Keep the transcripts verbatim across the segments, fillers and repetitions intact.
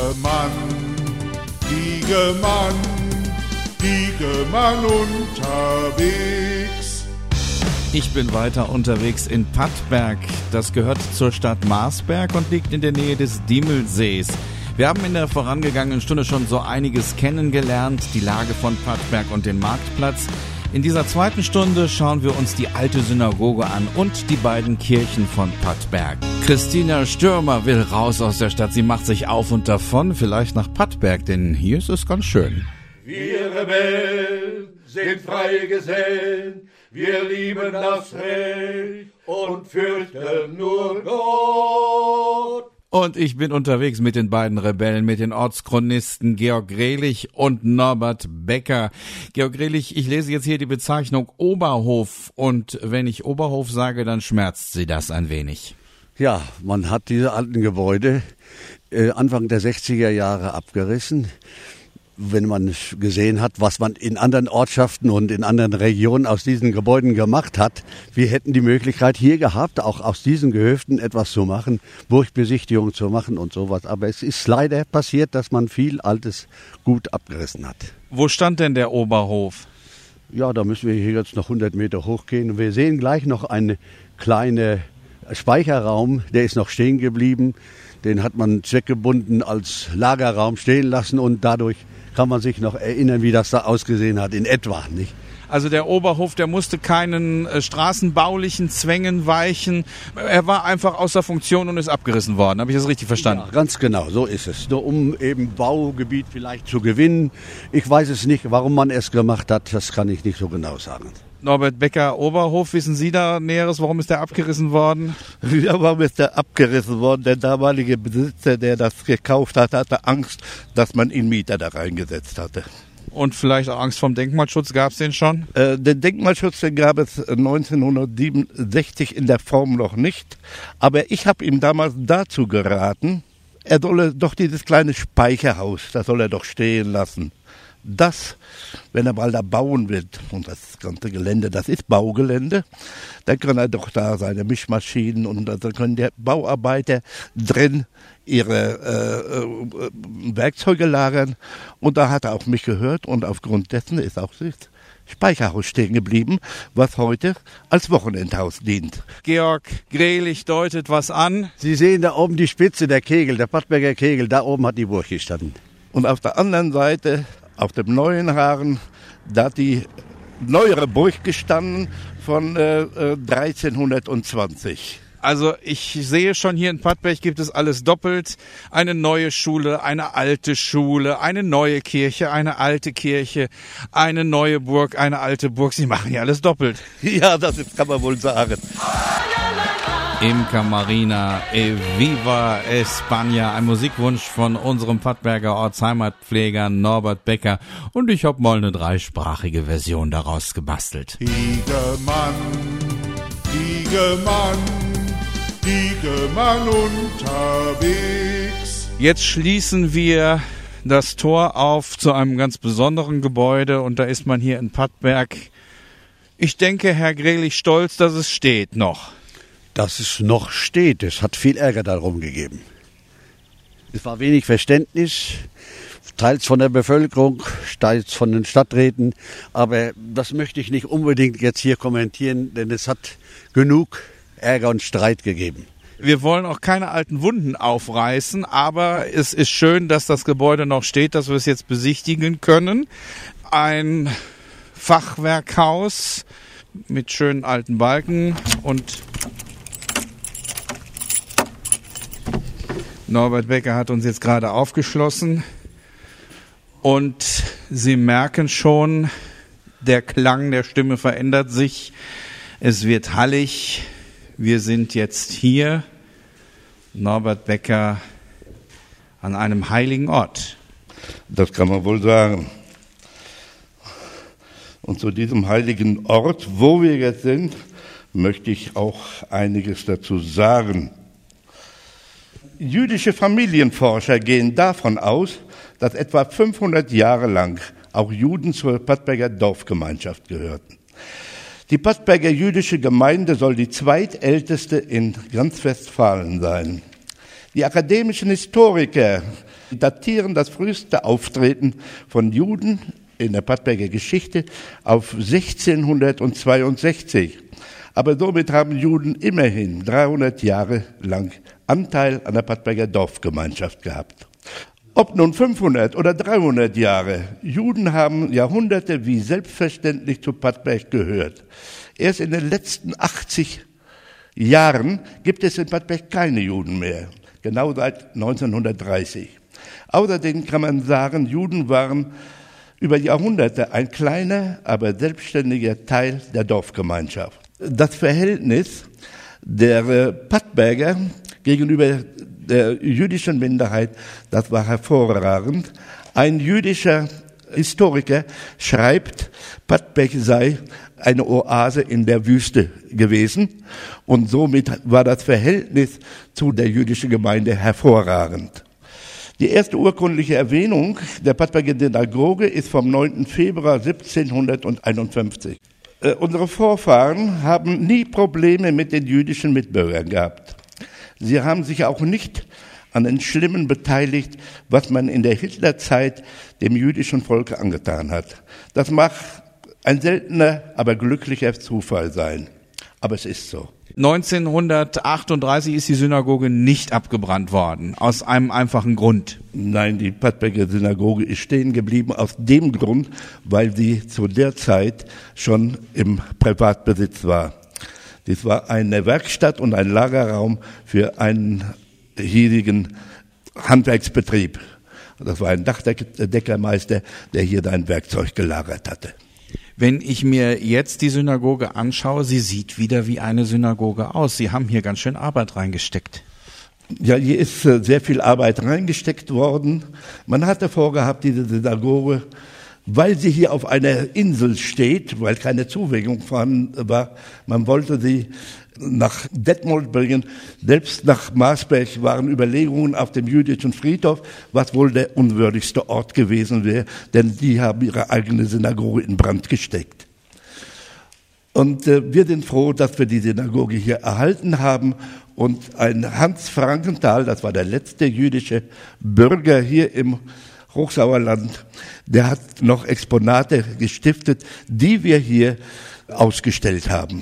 Diegemann, Diegemann, Diegemann unterwegs. Ich bin weiter unterwegs in Pattberg. Das gehört zur Stadt Marsberg und liegt in der Nähe des Diemelsees. Wir haben in der vorangegangenen Stunde schon so einiges kennengelernt, die Lage von Pattberg und den Marktplatz. In dieser zweiten Stunde schauen wir uns die alte Synagoge an und die beiden Kirchen von Pattberg. Christina Stürmer will raus aus der Stadt. Sie macht sich auf und davon, vielleicht nach Pattberg, denn hier ist es ganz schön. Wir Rebellen sind freie Gesellen, wir lieben das Recht und fürchten nur Gott. Und ich bin unterwegs mit den beiden Rebellen, mit den Ortschronisten Georg Grelich und Norbert Becker. Georg Grelich, ich lese jetzt hier die Bezeichnung Oberhof. Und wenn ich Oberhof sage, dann schmerzt Sie das ein wenig. Ja, man hat diese alten Gebäude äh, Anfang der sechziger Jahre abgerissen. Wenn man gesehen hat, was man in anderen Ortschaften und in anderen Regionen aus diesen Gebäuden gemacht hat. Wir hätten die Möglichkeit hier gehabt, auch aus diesen Gehöften etwas zu machen, Burgbesichtigungen zu machen und sowas. Aber es ist leider passiert, dass man viel altes Gut abgerissen hat. Wo stand denn der Oberhof? Ja, da müssen wir hier jetzt noch hundert Meter hochgehen. Und wir sehen gleich noch einen kleinen Speicherraum, der ist noch stehen geblieben. Den hat man zweckgebunden als Lagerraum stehen lassen und dadurch kann man sich noch erinnern, wie das da ausgesehen hat, in etwa, nicht? Also der Oberhof, der musste keinen äh, straßenbaulichen Zwängen weichen. Er war einfach außer Funktion und ist abgerissen worden. Habe ich das richtig verstanden? Ja, ganz genau, so ist es. Nur um eben Baugebiet vielleicht zu gewinnen. Ich weiß es nicht, warum man es gemacht hat, das kann ich nicht so genau sagen. Norbert Becker, Oberhof, wissen Sie da Näheres? Warum ist der abgerissen worden? Ja, warum ist der abgerissen worden? Der damalige Besitzer, der das gekauft hat, hatte Angst, dass man ihn Mieter da reingesetzt hatte. Und vielleicht auch Angst vom Denkmalschutz, gab es den schon? Äh, den Denkmalschutz, den gab es neunzehnhundertsiebenundsechzig in der Form noch nicht. Aber ich habe ihm damals dazu geraten, er solle doch dieses kleine Speicherhaus, das soll er doch stehen lassen. Das, wenn er mal da bauen wird, und das ganze Gelände, das ist Baugelände, dann kann er doch da seine Mischmaschinen und dann können die Bauarbeiter drin ihre äh, äh, Werkzeuge lagern. Und da hat er auf mich gehört und aufgrund dessen ist auch das Speicherhaus stehen geblieben, was heute als Wochenendhaus dient. Georg Grelich deutet was an. Sie sehen da oben die Spitze, der Kegel, der Pattberger Kegel, da oben hat die Burg gestanden. Und auf der anderen Seite, auf dem neuen Haaren, da hat die neuere Burg gestanden von äh, dreizehnhundertzwanzig. Also ich sehe schon, hier in Pattberg gibt es alles doppelt. Eine neue Schule, eine alte Schule, eine neue Kirche, eine alte Kirche, eine neue Burg, eine alte Burg. Sie machen ja alles doppelt. Ja, das ist, kann man wohl sagen. Imca Marina, Viva España, ein Musikwunsch von unserem Pattberger Ortsheimatpfleger Norbert Becker. Und ich habe mal eine dreisprachige Version daraus gebastelt. Diegemann, Diegemann, Diegemann unterwegs. Jetzt schließen wir das Tor auf zu einem ganz besonderen Gebäude und da ist man hier in Pattberg. Ich denke, Herr Grelich stolz, dass es steht noch. Dass es noch steht, es hat viel Ärger darum gegeben. Es war wenig Verständnis, teils von der Bevölkerung, teils von den Stadträten. Aber das möchte ich nicht unbedingt jetzt hier kommentieren, denn es hat genug Ärger und Streit gegeben. Wir wollen auch keine alten Wunden aufreißen, aber es ist schön, dass das Gebäude noch steht, dass wir es jetzt besichtigen können. Ein Fachwerkhaus mit schönen alten Balken und Norbert Becker hat uns jetzt gerade aufgeschlossen und Sie merken schon, der Klang der Stimme verändert sich. Es wird hallig. Wir sind jetzt hier, Norbert Becker, an einem heiligen Ort. Das kann man wohl sagen. Und zu diesem heiligen Ort, wo wir jetzt sind, möchte ich auch einiges dazu sagen. Jüdische Familienforscher gehen davon aus, dass etwa fünfhundert Jahre lang auch Juden zur Pattberger Dorfgemeinschaft gehörten. Die Pattberger jüdische Gemeinde soll die zweitälteste in ganz Westfalen sein. Die akademischen Historiker datieren das früheste Auftreten von Juden in der Pattberger Geschichte auf sechzehnhundertzweiundsechzig. Aber somit haben Juden immerhin dreihundert Jahre lang Anteil an der Pattberger Dorfgemeinschaft gehabt. Ob nun fünfhundert oder dreihundert Jahre, Juden haben Jahrhunderte wie selbstverständlich zu Pattberg gehört. Erst in den letzten achtzig Jahren gibt es in Pattberg keine Juden mehr, genau seit neunzehnhundertdreißig. Außerdem kann man sagen, Juden waren über Jahrhunderte ein kleiner, aber selbstständiger Teil der Dorfgemeinschaft. Das Verhältnis der Pattberger gegenüber der jüdischen Minderheit, das war hervorragend. Ein jüdischer Historiker schreibt, Pattberg sei eine Oase in der Wüste gewesen und somit war das Verhältnis zu der jüdischen Gemeinde hervorragend. Die erste urkundliche Erwähnung der Pattberger Synagoge ist vom neunten Februar siebzehnhunderteinundfünfzig. Äh, unsere Vorfahren haben nie Probleme mit den jüdischen Mitbürgern gehabt. Sie haben sich auch nicht an den Schlimmen beteiligt, was man in der Hitlerzeit dem jüdischen Volk angetan hat. Das mag ein seltener, aber glücklicher Zufall sein. Aber es ist so. neunzehnhundertachtunddreißig ist die Synagoge nicht abgebrannt worden, aus einem einfachen Grund. Nein, die Pattberger Synagoge ist stehen geblieben aus dem Grund, weil sie zu der Zeit schon im Privatbesitz war. Dies war eine Werkstatt und ein Lagerraum für einen hiesigen Handwerksbetrieb. Das war ein Dachdeckermeister, der hier sein Werkzeug gelagert hatte. Wenn ich mir jetzt die Synagoge anschaue, sie sieht wieder wie eine Synagoge aus. Sie haben hier ganz schön Arbeit reingesteckt. Ja, hier ist sehr viel Arbeit reingesteckt worden. Man hatte vorgehabt, diese Synagoge, weil sie hier auf einer Insel steht, weil keine Zuwegung vorhanden war, man wollte sie nach Detmold bringen. Selbst nach Marsberg waren Überlegungen auf dem jüdischen Friedhof, was wohl der unwürdigste Ort gewesen wäre, denn die haben ihre eigene Synagoge in Brand gesteckt. Und äh, wir sind froh, dass wir die Synagoge hier erhalten haben und ein Hans Frankenthal, das war der letzte jüdische Bürger hier im Hochsauerland, der hat noch Exponate gestiftet, die wir hier ausgestellt haben.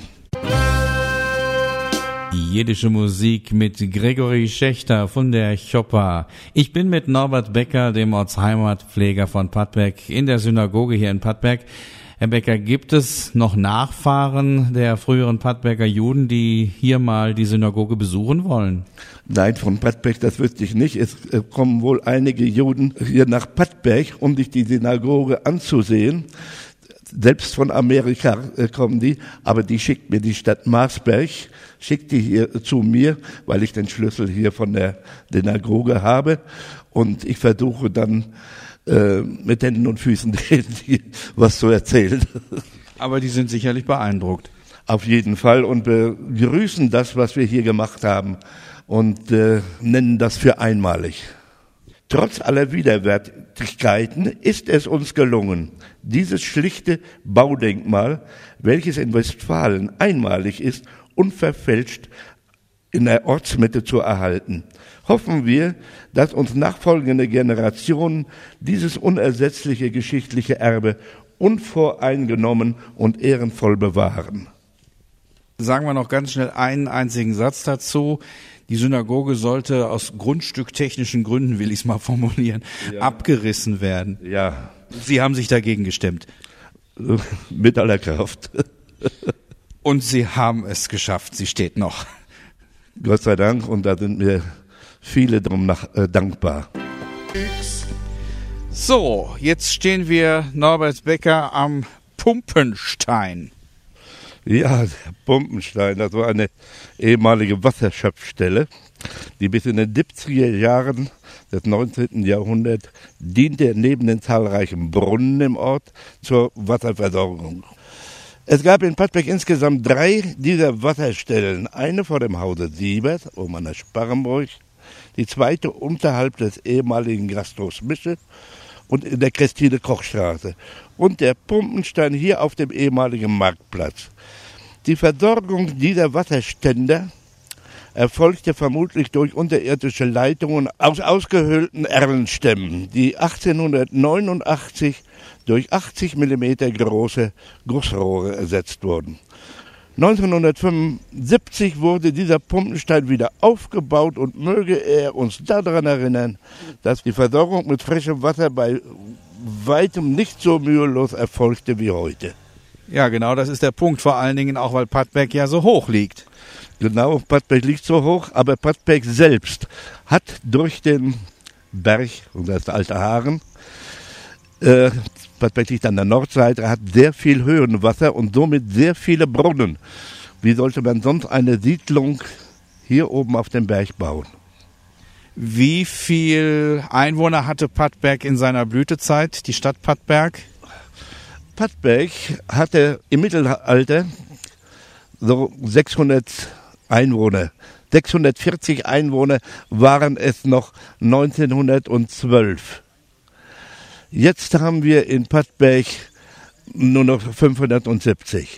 Jiddische Musik mit Gregory Schächter von der Choppa. Ich bin mit Norbert Becker, dem Ortsheimatpfleger von Pattberg, in der Synagoge hier in Pattberg. Herr Becker, gibt es noch Nachfahren der früheren Pattberger Juden, die hier mal die Synagoge besuchen wollen? Nein, von Pattberg, das wüsste ich nicht. Es kommen wohl einige Juden hier nach Pattberg, um sich die Synagoge anzusehen. Selbst von Amerika kommen die, aber die schickt mir die Stadt Marsberg, schickt die hier zu mir, weil ich den Schlüssel hier von der Synagoge habe. Und ich versuche dann äh, mit Händen und Füßen denen was zu erzählen. Aber die sind sicherlich beeindruckt. Auf jeden Fall und begrüßen das, was wir hier gemacht haben und äh, nennen das für einmalig. Trotz aller Widerwärtigkeiten ist es uns gelungen, dieses schlichte Baudenkmal, welches in Westfalen einmalig ist, unverfälscht in der Ortsmitte zu erhalten. Hoffen wir, dass uns nachfolgende Generationen dieses unersetzliche geschichtliche Erbe unvoreingenommen und ehrenvoll bewahren. Sagen wir noch ganz schnell einen einzigen Satz dazu. Die Synagoge sollte aus grundstücktechnischen Gründen, will ich es mal formulieren, ja. abgerissen werden. Ja. Sie haben sich dagegen gestemmt. Mit aller Kraft. Und Sie haben es geschafft. Sie steht noch. Gott sei Dank. Und da sind mir viele drum nach, äh, dankbar. So, jetzt stehen wir, Norbert Becker, am Pumpenstein. Ja, der Pumpenstein, das war eine ehemalige Wasserschöpfstelle, die bis in den siebziger Jahren des neunzehnten Jahrhunderts diente neben den zahlreichen Brunnen im Ort zur Wasserversorgung. Es gab in Pattberg insgesamt drei dieser Wasserstellen. Eine vor dem Hause Siebert, oben an der Sparrenburg, die zweite unterhalb des ehemaligen Gasthofs Mische und in der Christine-Koch-Straße und der Pumpenstein hier auf dem ehemaligen Marktplatz. Die Versorgung dieser Wasserstände erfolgte vermutlich durch unterirdische Leitungen aus ausgehöhlten Erlenstämmen, die achtzehnhundertneunundachtzig durch achtzig Millimeter große Gussrohre ersetzt wurden. neunzehnhundertfünfundsiebzig wurde dieser Pumpenstein wieder aufgebaut und möge er uns daran erinnern, dass die Versorgung mit frischem Wasser bei weitem nicht so mühelos erfolgte wie heute. Ja, genau, das ist der Punkt, vor allen Dingen auch, weil Padberg ja so hoch liegt. Genau, Padberg liegt so hoch, aber Padberg selbst hat durch den Berg, und das ist der alte Haaren, äh, Padberg liegt an der Nordseite, hat sehr viel Höhenwasser und somit sehr viele Brunnen. Wie sollte man sonst eine Siedlung hier oben auf dem Berg bauen? Wie viel Einwohner hatte Padberg in seiner Blütezeit, die Stadt Padberg? Padberg hatte im Mittelalter so sechshundert Einwohner. sechshundertvierzig Einwohner waren es noch neunzehnhundertzwölf. Jetzt haben wir in Padberg nur noch fünfhundertsiebzig.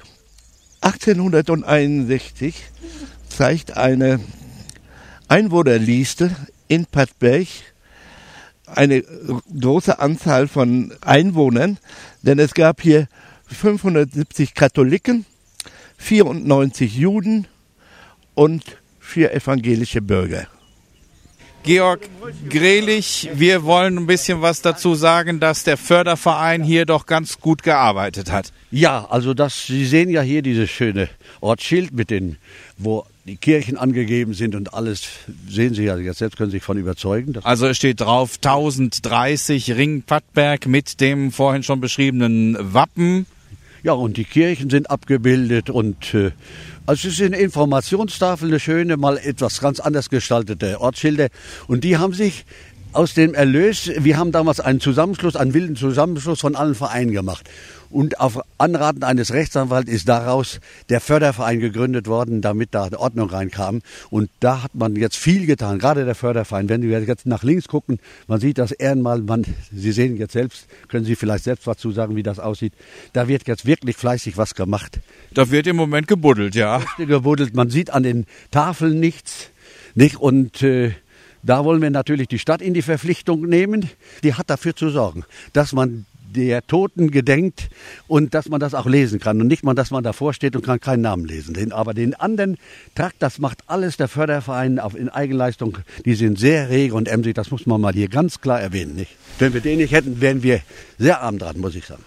achtzehnhunderteinundsechzig zeigt eine Einwohnerliste in Padberg eine große Anzahl von Einwohnern, denn es gab hier fünfhundertsiebzig Katholiken, vierundneunzig Juden und vier evangelische Bürger. Georg Grelich, wir wollen ein bisschen was dazu sagen, dass der Förderverein hier doch ganz gut gearbeitet hat. Ja, also das, Sie sehen ja hier dieses schöne Ortsschild mit den, wo die Kirchen angegeben sind und alles, sehen Sie ja jetzt selbst, können Sie sich von überzeugen. Also es steht drauf tausenddreißig Ring Padberg mit dem vorhin schon beschriebenen Wappen. Ja, und die Kirchen sind abgebildet und äh, also es ist eine Informationstafel, eine schöne, mal etwas ganz anders gestaltete Ortsschilder. Und die haben sich aus dem Erlös, wir haben damals einen Zusammenschluss, einen wilden Zusammenschluss von allen Vereinen gemacht. Und auf Anraten eines Rechtsanwalts ist daraus der Förderverein gegründet worden, damit da Ordnung reinkam. Und da hat man jetzt viel getan, gerade der Förderverein. Wenn wir jetzt nach links gucken, man sieht das Ehrenmal, man, Sie sehen jetzt selbst, können Sie vielleicht selbst was zu sagen, wie das aussieht. Da wird jetzt wirklich fleißig was gemacht. Da wird im Moment gebuddelt, ja. Gebuddelt, man sieht an den Tafeln nichts, nicht? Und äh, da wollen wir natürlich die Stadt in die Verpflichtung nehmen. Die hat dafür zu sorgen, dass man der Toten gedenkt und dass man das auch lesen kann und nicht mal, dass man davor steht und kann keinen Namen lesen. Den, aber den anderen Trakt, das macht alles der Förderverein auf, in Eigenleistung. Die sind sehr rege und emsig, das muss man mal hier ganz klar erwähnen. Nicht? Wenn wir den nicht hätten, wären wir sehr arm dran, muss ich sagen.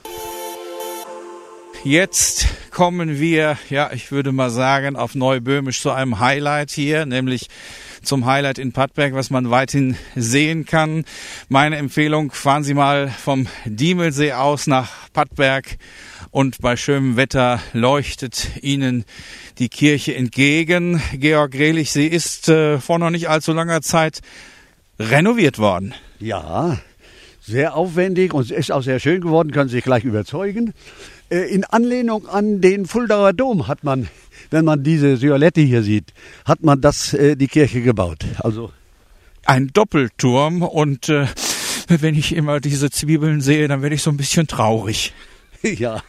Jetzt kommen wir, ja, ich würde mal sagen, auf Neuböhmisch zu einem Highlight hier, nämlich zum Highlight in Padberg, was man weithin sehen kann. Meine Empfehlung, fahren Sie mal vom Diemelsee aus nach Padberg und bei schönem Wetter leuchtet Ihnen die Kirche entgegen. Georg Grelich, sie ist äh, vor noch nicht allzu langer Zeit renoviert worden. Ja, sehr aufwendig und ist auch sehr schön geworden, können Sie sich gleich überzeugen. In Anlehnung an den Fuldauer Dom hat man, wenn man diese Violette hier sieht, hat man das, äh, die Kirche gebaut. Also ein Doppelturm und äh, wenn ich immer diese Zwiebeln sehe, dann werde ich so ein bisschen traurig. Ja.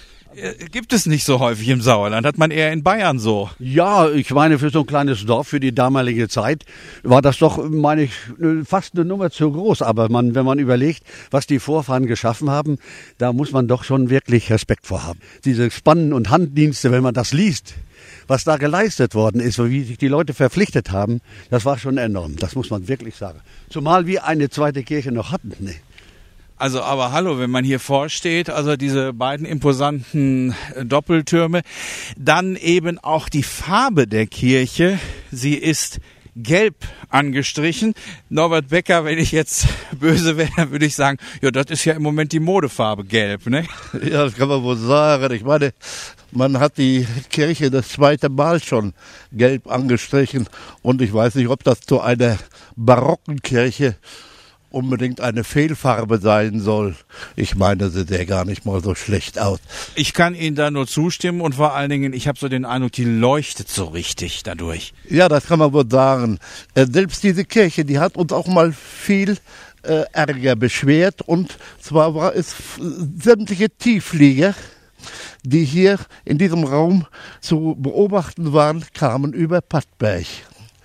Gibt es nicht so häufig im Sauerland, hat man eher in Bayern so. Ja, ich meine, für so ein kleines Dorf, für die damalige Zeit, war das doch, meine ich, fast eine Nummer zu groß. Aber man, wenn man überlegt, was die Vorfahren geschaffen haben, da muss man doch schon wirklich Respekt vor haben. Diese Spannen- und Handdienste, wenn man das liest, was da geleistet worden ist, wie sich die Leute verpflichtet haben, das war schon enorm. Das muss man wirklich sagen. Zumal wir eine zweite Kirche noch hatten, ne? Also aber hallo, wenn man hier vorsteht, also diese beiden imposanten Doppeltürme, dann eben auch die Farbe der Kirche, sie ist gelb angestrichen. Norbert Becker, wenn ich jetzt böse wäre, dann würde ich sagen, ja, das ist ja im Moment die Modefarbe gelb, ne? Ja, das kann man wohl sagen. Ich meine, man hat die Kirche das zweite Mal schon gelb angestrichen und ich weiß nicht, ob das zu einer barocken Kirche unbedingt eine Fehlfarbe sein soll. Ich meine, sie sähe gar nicht mal so schlecht aus. Ich kann Ihnen da nur zustimmen und vor allen Dingen, ich habe so den Eindruck, die leuchtet so richtig dadurch. Ja, das kann man wohl sagen. Äh, selbst diese Kirche, die hat uns auch mal viel äh, Ärger beschwert und zwar war es f- sämtliche Tiefflieger, die hier in diesem Raum zu beobachten waren, kamen über Padberg.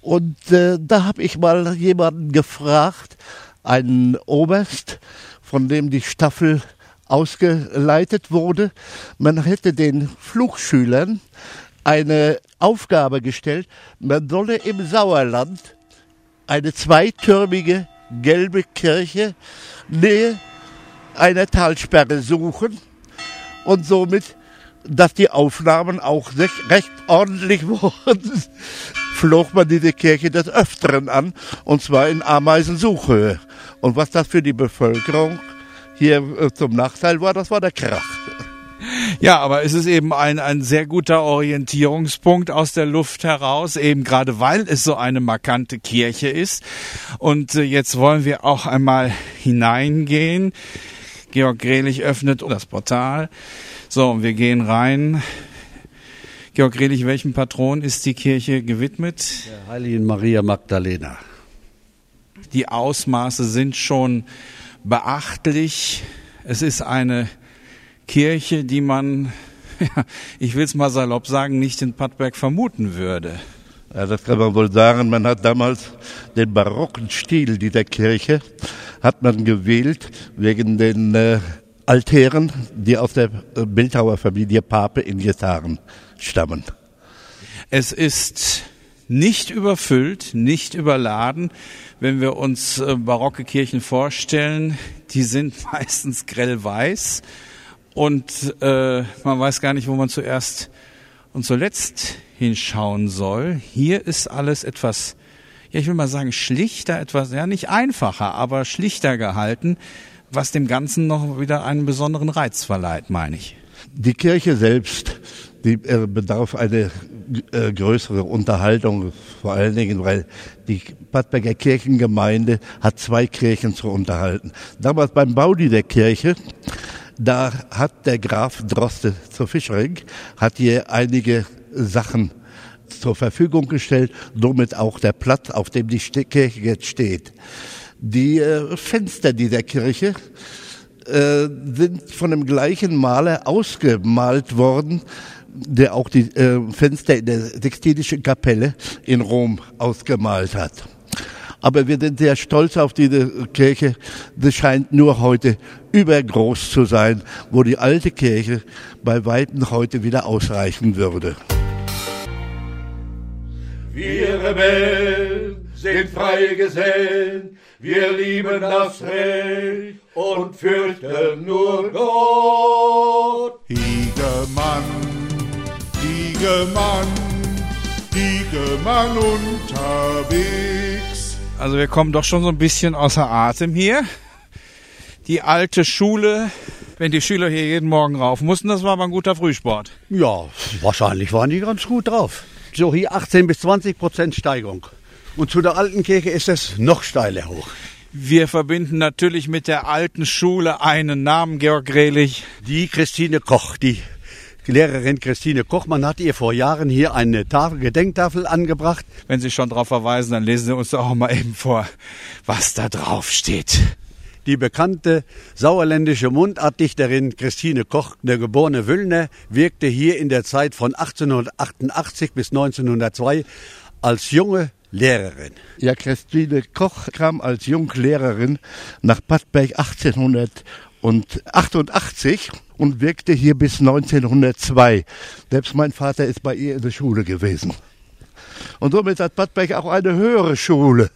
Und äh, da habe ich mal jemanden gefragt, einen Oberst, von dem die Staffel ausgeleitet wurde. Man hätte den Flugschülern eine Aufgabe gestellt, man solle im Sauerland eine zweitürmige gelbe Kirche nähe einer Talsperre suchen und somit, dass die Aufnahmen auch recht ordentlich wurden, flog man diese Kirche des Öfteren an, und zwar in Ameisensuchhöhe. Und was das für die Bevölkerung hier äh, zum Nachteil war, das war der Krach. Ja, aber es ist eben ein, ein sehr guter Orientierungspunkt aus der Luft heraus, eben gerade weil es so eine markante Kirche ist. Und äh, jetzt wollen wir auch einmal hineingehen. Georg Grelich öffnet das Portal. So, und wir gehen rein. Georg Grelich, welchem Patron ist die Kirche gewidmet? Der heiligen Maria Magdalena. Die Ausmaße sind schon beachtlich. Es ist eine Kirche, die man, ja, ich will es mal salopp sagen, nicht in Padberg vermuten würde. Ja, das kann man wohl sagen. Man hat damals den barocken Stil dieser Kirche hat man gewählt wegen den äh, Altären, die aus der Bildhauerfamilie Pape in Getaren stammen. Es ist nicht überfüllt, nicht überladen. Wenn wir uns äh, barocke Kirchen vorstellen, die sind meistens grellweiß und äh, man weiß gar nicht, wo man zuerst und zuletzt hinschauen soll. Hier ist alles etwas, ja, ich will mal sagen, schlichter, etwas, ja, nicht einfacher, aber schlichter gehalten, was dem Ganzen noch wieder einen besonderen Reiz verleiht, meine ich. Die Kirche selbst, die äh, bedarf eine äh, größere Unterhaltung, vor allen Dingen, weil die Padberger Kirchengemeinde hat zwei Kirchen zu unterhalten. Damals beim Bau dieser Kirche, da hat der Graf Droste zu Fischering, hat hier einige Sachen zur Verfügung gestellt, somit auch der Platz, auf dem die Kirche jetzt steht. Die äh, Fenster dieser Kirche äh, sind von dem gleichen Maler ausgemalt worden, der auch die äh, Fenster in der Sixtinischen Kapelle in Rom ausgemalt hat. Aber wir sind sehr stolz auf diese Kirche. Das scheint nur heute übergroß zu sein, wo die alte Kirche bei Weitem heute wieder ausreichen würde. Wir Rebellen sind freie Gesellen, wir lieben das Recht und fürchten nur Gott. Hiegemann, Hiegemann, Hiegemann unterwegs. Also wir kommen doch schon so ein bisschen außer Atem hier. Die alte Schule, wenn die Schüler hier jeden Morgen rauf mussten, das war aber ein guter Frühsport. Ja, wahrscheinlich waren die ganz gut drauf. So hier achtzehn bis zwanzig Prozent Steigung. Und zu der alten Kirche ist es noch steiler hoch. Wir verbinden natürlich mit der alten Schule einen Namen, Georg Grelich. Die Christine Koch, die Lehrerin Christine Koch, man hat ihr vor Jahren hier eine Tafel, Gedenktafel angebracht. Wenn Sie schon darauf verweisen, dann lesen Sie uns doch auch mal eben vor, was da drauf steht. Die bekannte sauerländische Mundartdichterin Christine Koch, der geborene Wüllner, wirkte hier in der Zeit von achtzehnhundertachtundachtzig bis neunzehnhundertzwei als junge Lehrerin. Ja, Christine Koch kam als Junglehrerin nach Padberg achtzehnhundertachtundachtzig und wirkte hier bis neunzehnhundertzwei. Selbst mein Vater ist bei ihr in der Schule gewesen. Und somit hat Padberg auch eine höhere Schule.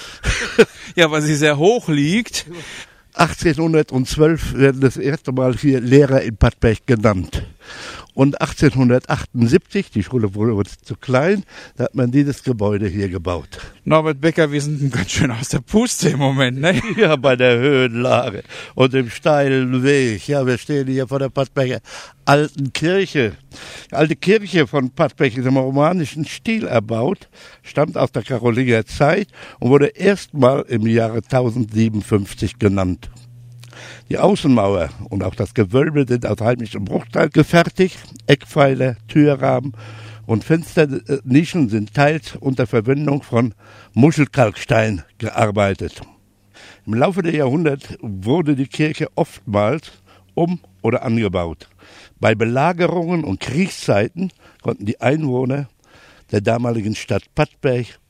Ja, weil sie sehr hoch liegt. achtzehnhundertzwölf werden das erste Mal hier Lehrer in Padberg genannt. Und achtzehnhundertachtundsiebzig, die Schule wurde uns zu klein, da hat man dieses Gebäude hier gebaut. Norbert Becker, wir sind ganz schön aus der Puste im Moment, ne? Ja, bei der Höhenlage und dem steilen Weg. Ja, wir stehen hier vor der Padberger alten Kirche. Die alte Kirche von Padberg ist im romanischen Stil erbaut, stammt aus der Karolinger Zeit und wurde erstmal im Jahre tausendsiebenundfünfzig genannt. Die Außenmauer und auch das Gewölbe sind aus heimischem Bruchteil gefertigt. Eckpfeiler, Türrahmen und Fensternischen sind teils unter Verwendung von Muschelkalkstein gearbeitet. Im Laufe der Jahrhunderte wurde die Kirche oftmals um- oder angebaut. Bei Belagerungen und Kriegszeiten konnten die Einwohner der damaligen Stadt Padberg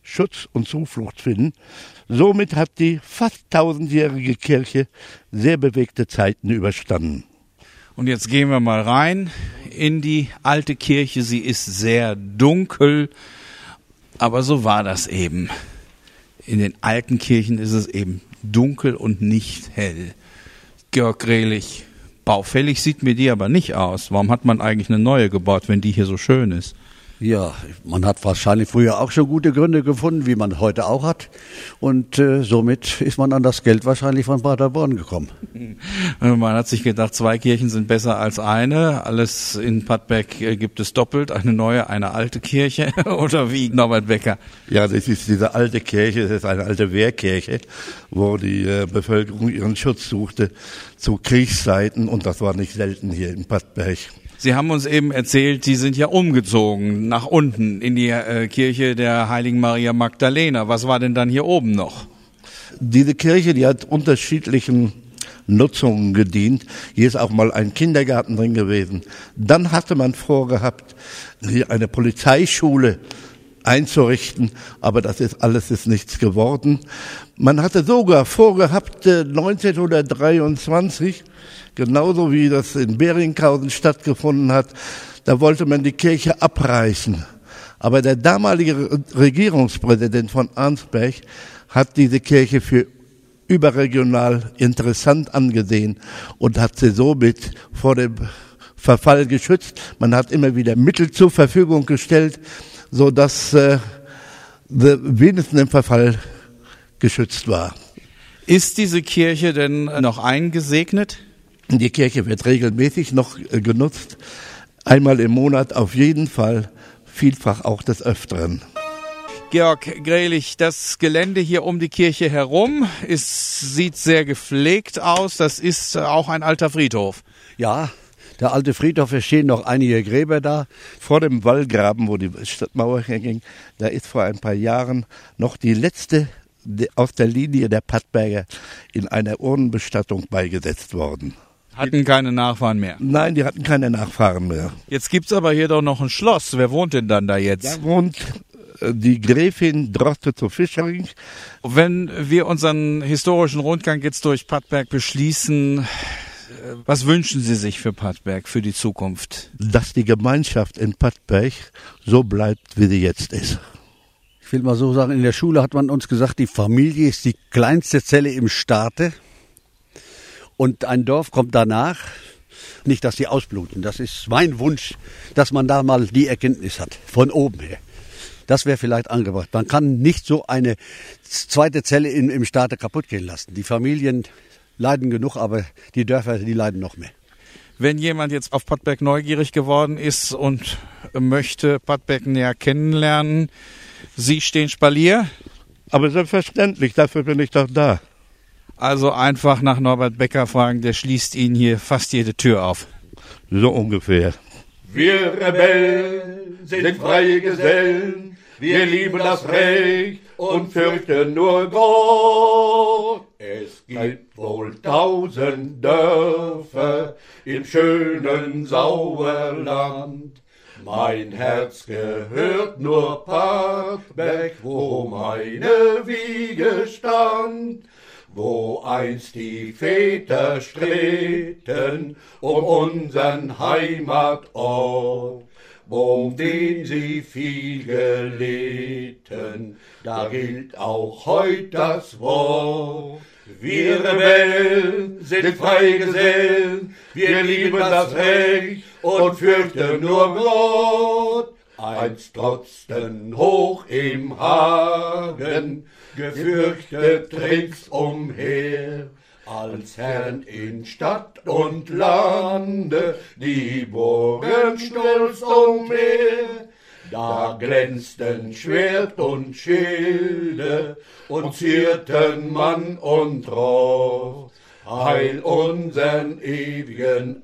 Schutz und Zuflucht finden. Somit hat die fast tausendjährige Kirche sehr bewegte Zeiten überstanden. Und jetzt gehen wir mal rein in die alte Kirche. Sie ist sehr dunkel, aber so war das eben. In den alten Kirchen ist es eben dunkel und nicht hell. Georg Grelich, baufällig sieht mir die aber nicht aus. Warum hat man eigentlich eine neue gebaut, wenn die hier so schön ist? Ja, man hat wahrscheinlich früher auch schon gute Gründe gefunden, wie man heute auch hat. Und äh, somit ist man an das Geld wahrscheinlich von Paderborn gekommen. Man hat sich gedacht, zwei Kirchen sind besser als eine. Alles in Padberg äh, gibt es doppelt, eine neue, eine alte Kirche. Oder wie, Norbert Becker? Ja, das ist diese alte Kirche, das ist eine alte Wehrkirche, wo die äh, Bevölkerung ihren Schutz suchte zu Kriegszeiten. Und das war nicht selten hier in Padberg. Sie haben uns eben erzählt, Sie sind ja umgezogen nach unten in die äh, Kirche der Heiligen Maria Magdalena. Was war denn dann hier oben noch? Diese Kirche, die hat unterschiedlichen Nutzungen gedient. Hier ist auch mal ein Kindergarten drin gewesen. Dann hatte man vorgehabt, hier eine Polizeischule einzurichten, aber das ist alles ist nichts geworden. Man hatte sogar vorgehabt, neunzehnhundertdreiundzwanzig, genauso wie das in Beringhausen stattgefunden hat, da wollte man die Kirche abreißen. Aber der damalige Regierungspräsident von Arnsberg hat diese Kirche für überregional interessant angesehen und hat sie somit vor dem Verfall geschützt. Man hat immer wieder Mittel zur Verfügung gestellt, so dass äh, wenigstens im Verfall geschützt war. Ist diese Kirche denn noch eingesegnet? Die Kirche wird regelmäßig noch äh, genutzt, einmal im Monat auf jeden Fall, vielfach auch des Öfteren. Georg Grelich, das Gelände hier um die Kirche herum ist, sieht sehr gepflegt aus. Das ist auch ein alter Friedhof. Ja, der alte Friedhof, es stehen noch einige Gräber da. Vor dem Wallgraben, wo die Stadtmauer herging, da ist vor ein paar Jahren noch die letzte aus der Linie der Padberger in einer Urnenbestattung beigesetzt worden. Hatten keine Nachfahren mehr? Nein, die hatten keine Nachfahren mehr. Jetzt gibt's aber hier doch noch ein Schloss. Wer wohnt denn dann da jetzt? Da wohnt die Gräfin Droste zu Fischering. Wenn wir unseren historischen Rundgang jetzt durch Padberg beschließen, was wünschen Sie sich für Padberg, für die Zukunft? Dass die Gemeinschaft in Padberg so bleibt, wie sie jetzt ist. Ich will mal so sagen, in der Schule hat man uns gesagt, die Familie ist die kleinste Zelle im Staate und ein Dorf kommt danach. Nicht, dass die ausbluten, das ist mein Wunsch, dass man da mal die Erkenntnis hat, von oben her. Das wäre vielleicht angebracht. Man kann nicht so eine zweite Zelle in, im Staate kaputt gehen lassen. Die Familien leiden genug, aber die Dörfer, die leiden noch mehr. Wenn jemand jetzt auf Padberg neugierig geworden ist und möchte Padberg näher kennenlernen, Sie stehen Spalier? Aber selbstverständlich, dafür bin ich doch da. Also einfach nach Norbert Becker fragen, der schließt Ihnen hier fast jede Tür auf. So ungefähr. Wir Rebellen sind freie Gesellen, wir lieben das Recht und fürchten nur Gott. Es gibt wohl tausend Dörfer im schönen Sauerland. Mein Herz gehört nur Padberg, wo meine Wiege stand, wo einst die Väter strebten um unseren Heimatort, um den sie viel gelitten, da gilt auch heut das Wort. Wir Rebellen sind Freigesellen, wir lieben das Recht und fürchten nur Gott. Einst trotzten hoch im Hagen, gefürchtet ringsumher, als Herren in Stadt und Lande, die bogen stolz umher. Da glänzten Schwert und Schilde und zierten Mann und Ross. Heil unseren ewigen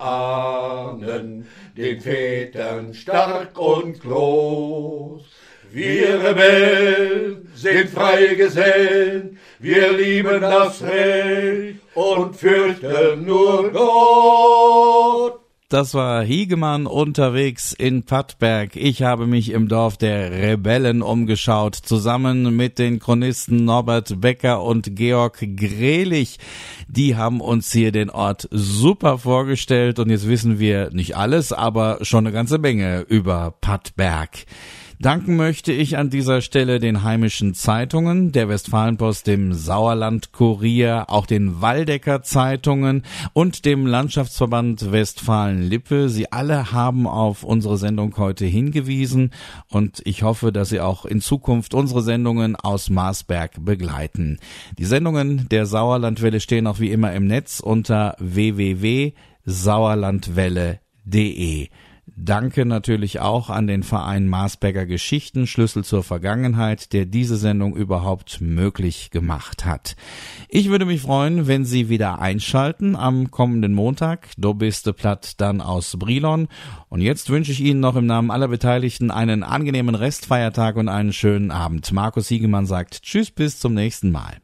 Ahnen, den Vätern stark und groß. Wir Rebellen sind freie Gesellen, wir lieben das Recht und fürchten nur Gott. das war Hiegemann unterwegs in Pattberg. Ich habe mich im Dorf der Rebellen umgeschaut, zusammen mit den Chronisten Norbert Becker und Georg Grelich. Die haben uns hier den Ort super vorgestellt und jetzt wissen wir nicht alles, aber schon eine ganze Menge über Pattberg. Danken möchte ich an dieser Stelle den heimischen Zeitungen, der Westfalenpost, dem Sauerland-Kurier, auch den Waldecker Zeitungen und dem Landschaftsverband Westfalen-Lippe. Sie alle haben auf unsere Sendung heute hingewiesen und ich hoffe, dass Sie auch in Zukunft unsere Sendungen aus Marsberg begleiten. Die Sendungen der Sauerlandwelle stehen auch wie immer im Netz unter w w w punkt sauerlandwelle punkt de. Danke natürlich auch an den Verein Marsberger Geschichten, Schlüssel zur Vergangenheit, der diese Sendung überhaupt möglich gemacht hat. Ich würde mich freuen, wenn Sie wieder einschalten am kommenden Montag. Do biste platt dann aus Brilon. Und jetzt wünsche ich Ihnen noch im Namen aller Beteiligten einen angenehmen Restfeiertag und einen schönen Abend. Markus Hiegemann sagt Tschüss, bis zum nächsten Mal.